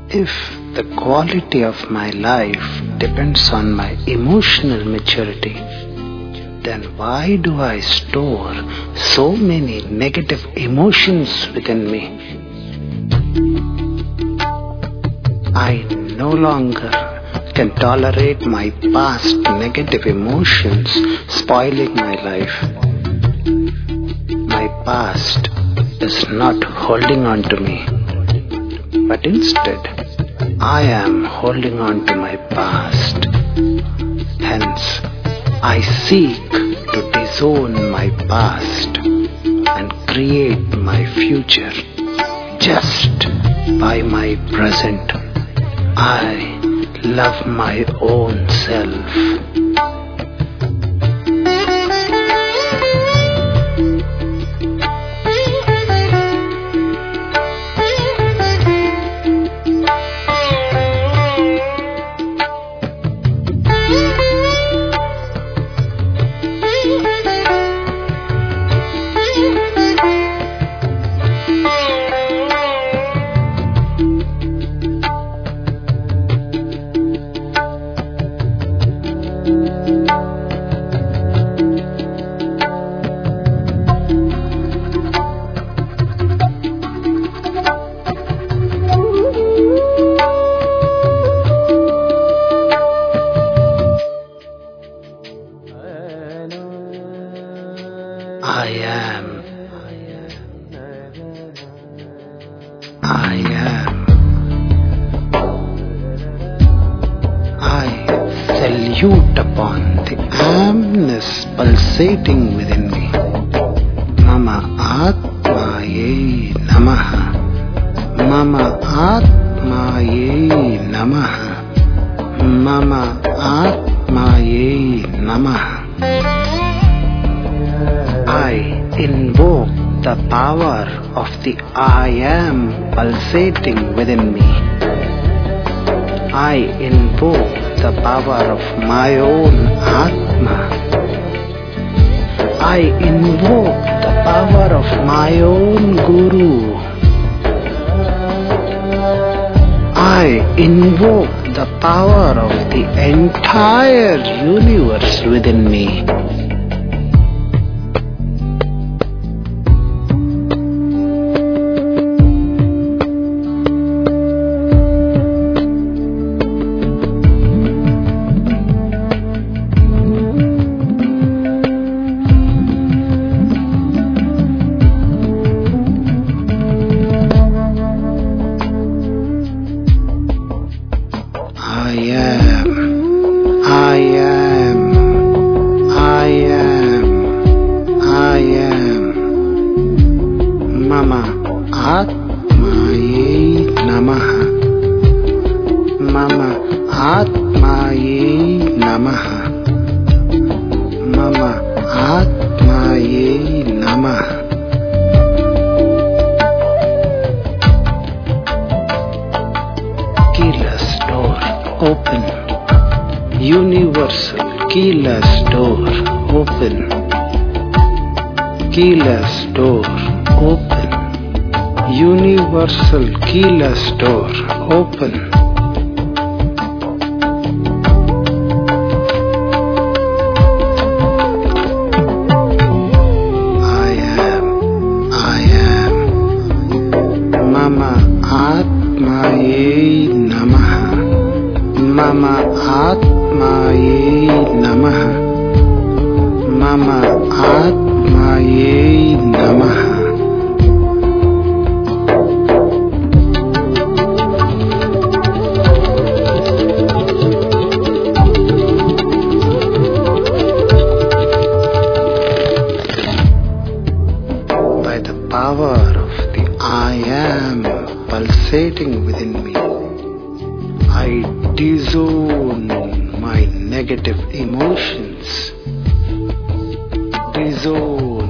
If the quality of my life depends on my emotional maturity, then why do I store so many negative emotions within me? I no longer can tolerate my past negative emotions spoiling my life. My past is not holding on to me, but instead I am holding on to my past. Hence, I seek to disown my past and create my future just by my present. I love my own self. I am. I salute upon the amness pulsating within me. Mama Atmaye Namaha. Mama Atmaye Namaha. Mama Atmaye Namaha. I invoke the power of the I am pulsating within me. I invoke the power of my own Atma. I invoke the power of my own Guru. I invoke the power of the entire universe within me. I am. Mama Atmaye Namaha. Mama Atmaye Namaha. Mama Atmaye Namaha. Keyless door open. Universal keyless door open. Keyless door open. Universal keyless door open. I am. Mama Atmaye Namaha. Mama Atmaye Namaha. Mama Atmaye Namaha. By the power of the I am pulsating within me, I disown my negative emotions. Disown